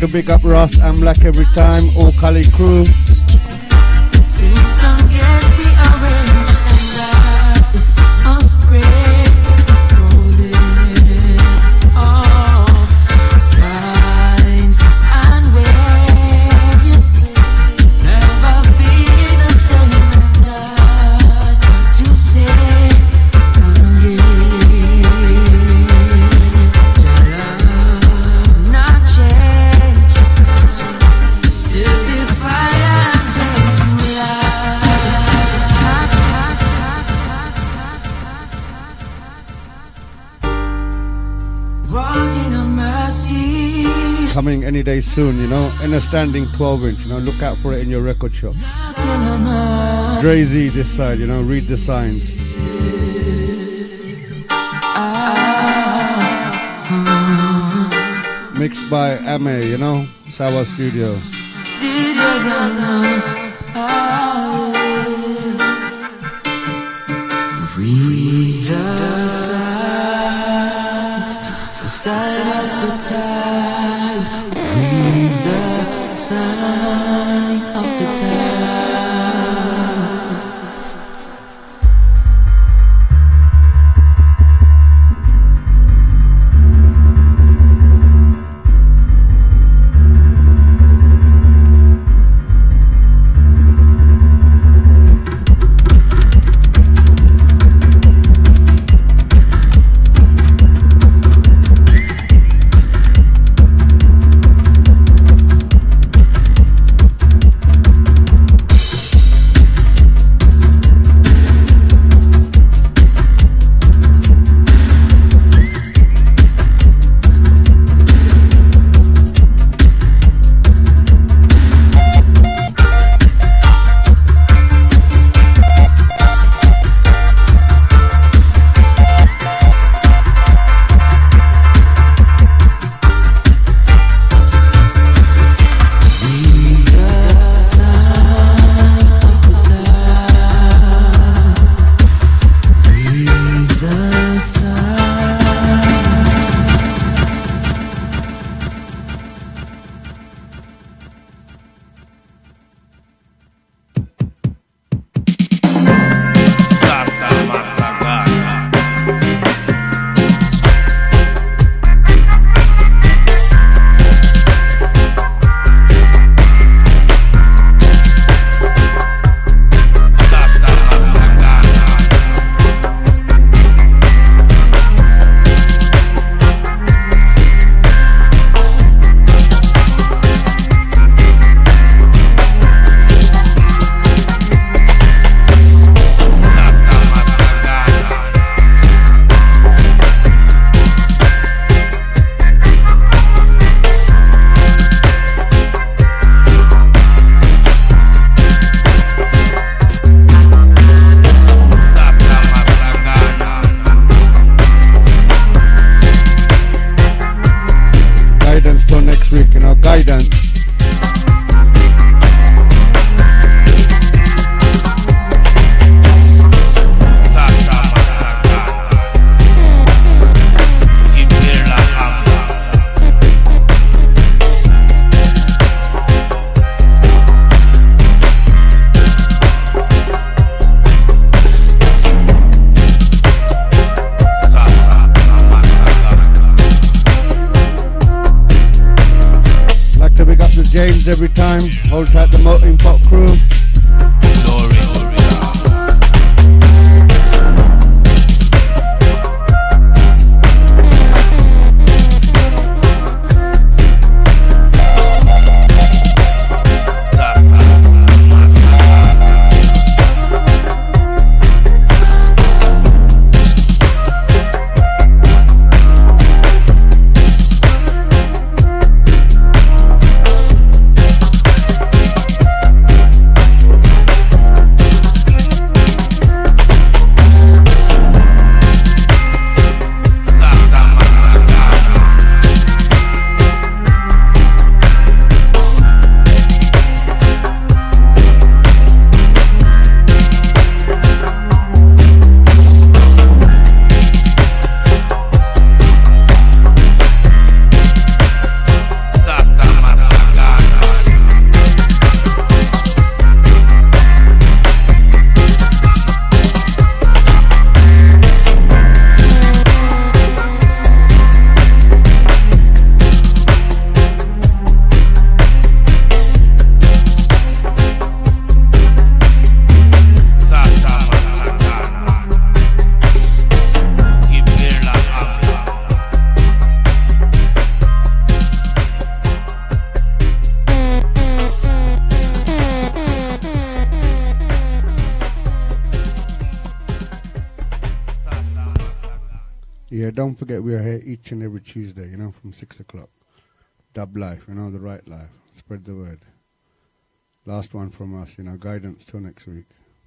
to big up Ross and Black every time, all Cali crew. Things don't get rearranged and I'm spread rolling. Oh, signs and waves never be the same. And to say not change, still the fire and walking on mercy. Coming any day soon, you know, in a standing 12-inch, you know, look out for it in your record shop. Dre Z this side, you know, read the signs. Mixed by Ame, you know, Sawa Studio. Read the signs, the sign of the tide. Read the sign of the tide. James every time. Hold tight the Melting Pot crew. Yeah, don't forget we are here each and every Tuesday, you know, from 6 o'clock. Dub life, you know, the right life. Spread the word. Last one from us, you know, guidance till next week.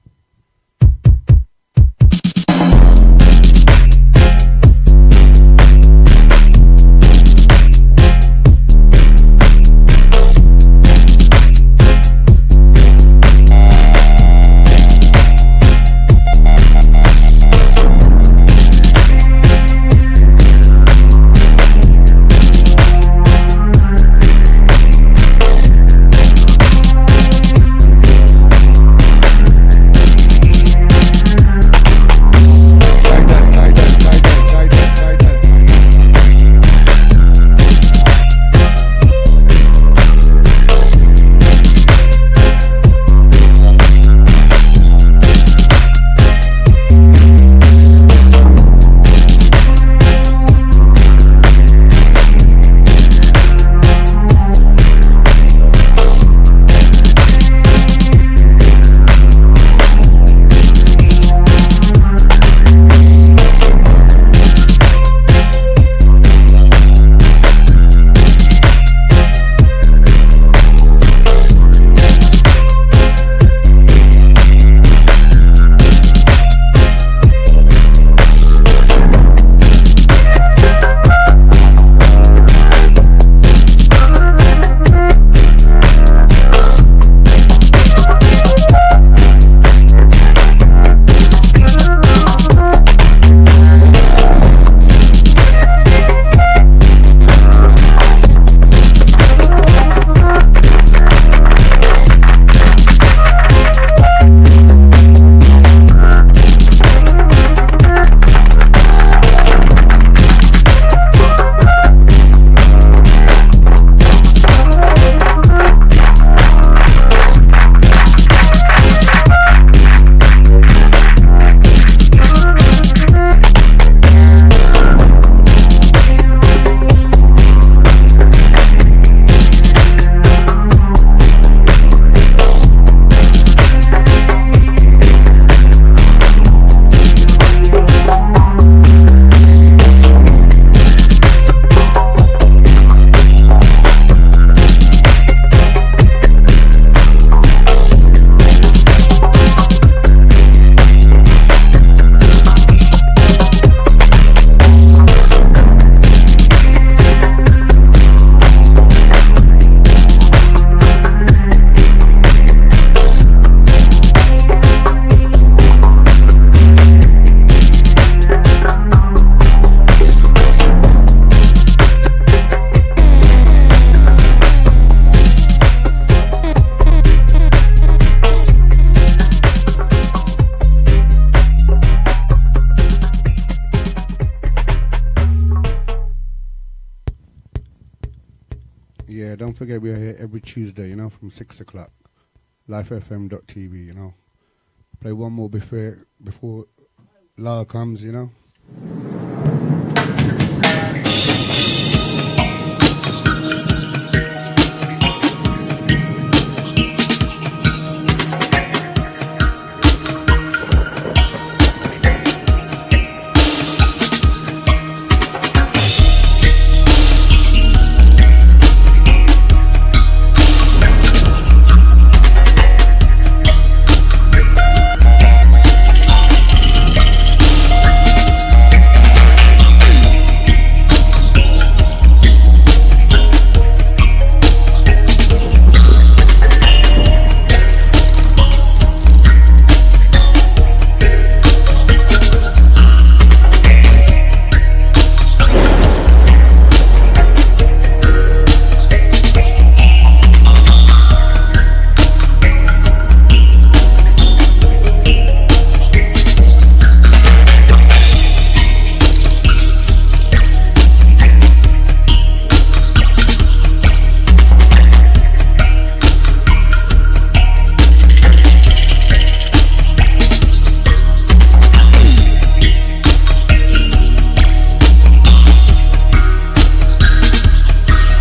Yeah, don't forget we are here every Tuesday, you know, from 6 o'clock. LifeFM.tv, you know. Play one more before Lara comes, you know.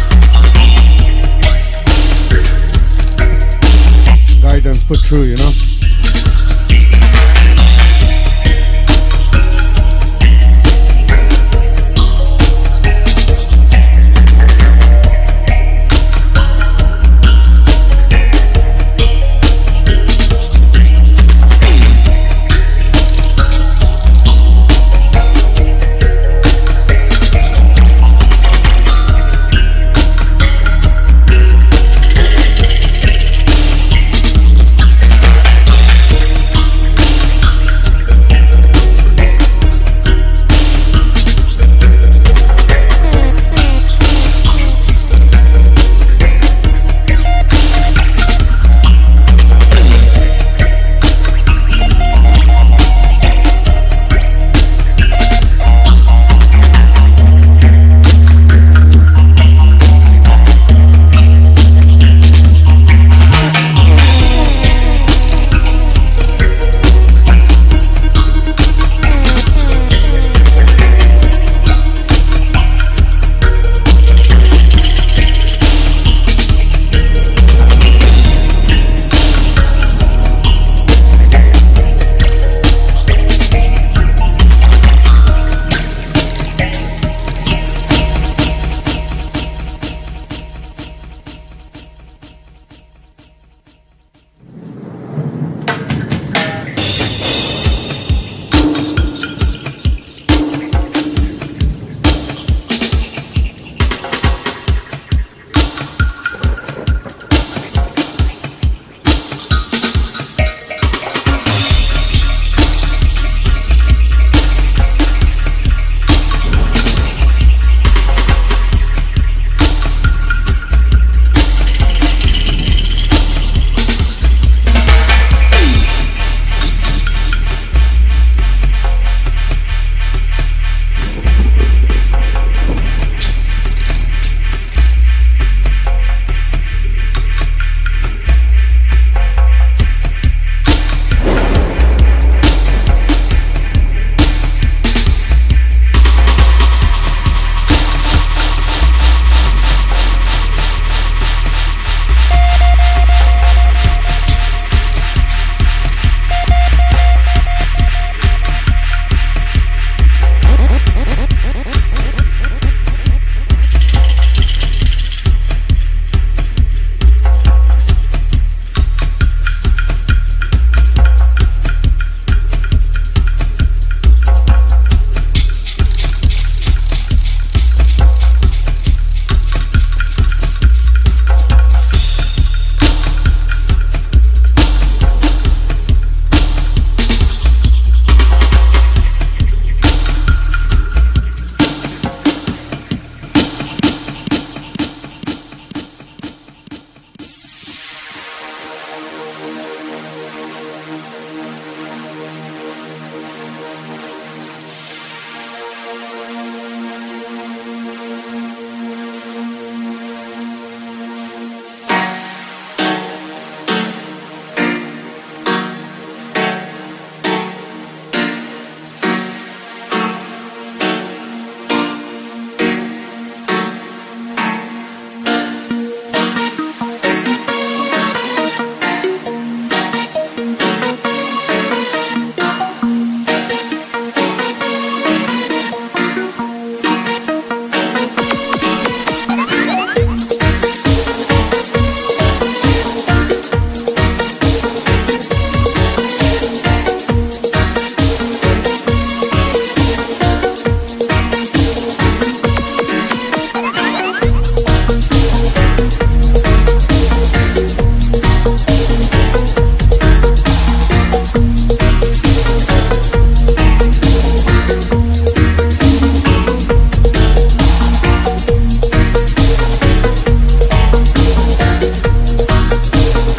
Put through, you know.